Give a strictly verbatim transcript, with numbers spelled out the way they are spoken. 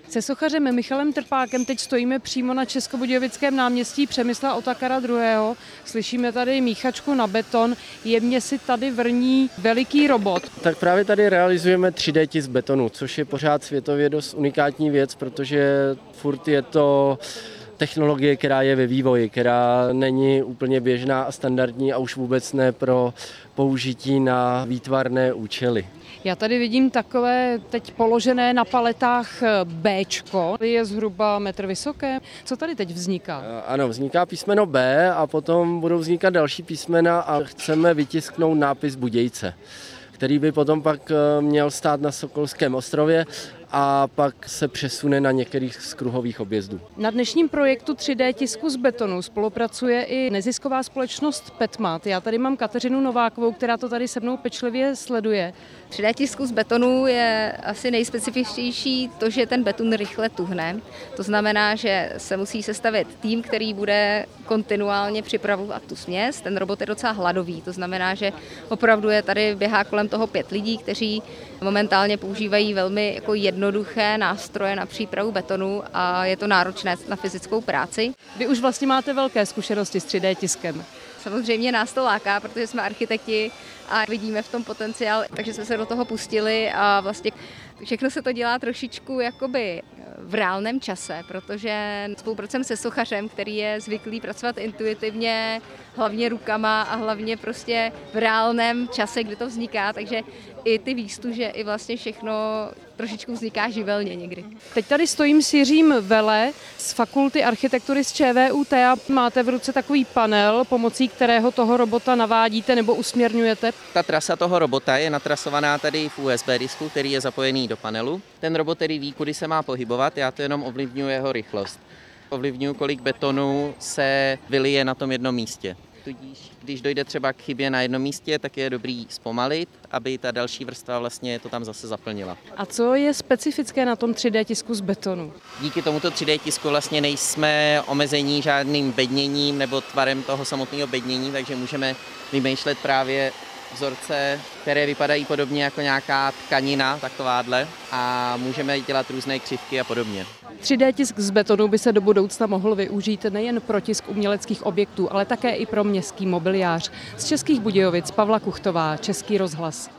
Se sochařem Michalem Trpákem teď stojíme přímo na Českobudějovickém náměstí Přemysla Otakara druhého. Slyšíme tady míchačku na beton, jemně si tady vrní veliký robot. Tak právě tady realizujeme tři dé tisk betonu, což je pořád světově dost unikátní věc, protože furt je to technologie, která je ve vývoji, která není úplně běžná a standardní a už vůbec ne pro použití na výtvarné účely. Já tady vidím takové teď položené na paletách Béčko, je zhruba metr vysoké. Co tady teď vzniká? Ano, vzniká písmeno B a potom budou vznikat další písmena a chceme vytisknout nápis Budějce, který by potom pak měl stát na Sokolském ostrově a pak se přesune na některých z kruhových objezdů. Na dnešním projektu tři dé tisku z betonu spolupracuje i nezisková společnost Petmat. Já tady mám Kateřinu Novákovou, která to tady se mnou pečlivě sleduje. tři dé tisku z betonu je asi nejspecifičtější to, že ten beton rychle tuhne. To znamená, že se musí sestavit tým, který bude kontinuálně připravovat tu směs. Ten robot je docela hladový, to znamená, že opravdu je tady běhá kolem toho pět lidí, kteří momentálně používají velmi jako jednoduché nástroje na přípravu betonu a je to náročné na fyzickou práci. Vy už vlastně máte velké zkušenosti s tři dé tiskem. Samozřejmě nás to láká, protože jsme architekti a vidíme v tom potenciál, takže jsme se do toho pustili a vlastně všechno se to dělá trošičku jakoby v reálném čase, protože spolupracujeme se sochařem, který je zvyklý pracovat intuitivně, hlavně rukama a hlavně prostě v reálném čase, kdy to vzniká, takže i ty výstuže, i vlastně všechno trošičku vzniká živelně někdy. Teď tady stojím s Jiřím Vele z Fakulty architektury z ČVUT a máte v ruce takový panel, pomocí kterého toho robota navádíte nebo usměrňujete. Ta trasa toho robota je natrasovaná tady v U S B disku, který je zapojený do panelu. Ten robot tedy ví, kudy se má pohybovat, já to jenom ovlivňuji jeho rychlost. Ovlivňuji, kolik betonu se vylije na tom jednom místě. Tudíž, když dojde třeba k chybě na jednom místě, tak je dobrý zpomalit, aby ta další vrstva vlastně to tam zase zaplnila. A co je specifické na tom tři dé tisku z betonu? Díky tomuto tři dé tisku vlastně nejsme omezení žádným bedněním nebo tvarem toho samotného bednění, takže můžeme vymýšlet právě vzorce, které vypadají podobně jako nějaká tkanina, takováhle, a můžeme dělat různé křivky a podobně. tři dé tisk z betonu by se do budoucna mohl využít nejen pro tisk uměleckých objektů, ale také i pro městský mobiliář. Z Českých Budějovic Pavla Kuchtová, Český rozhlas.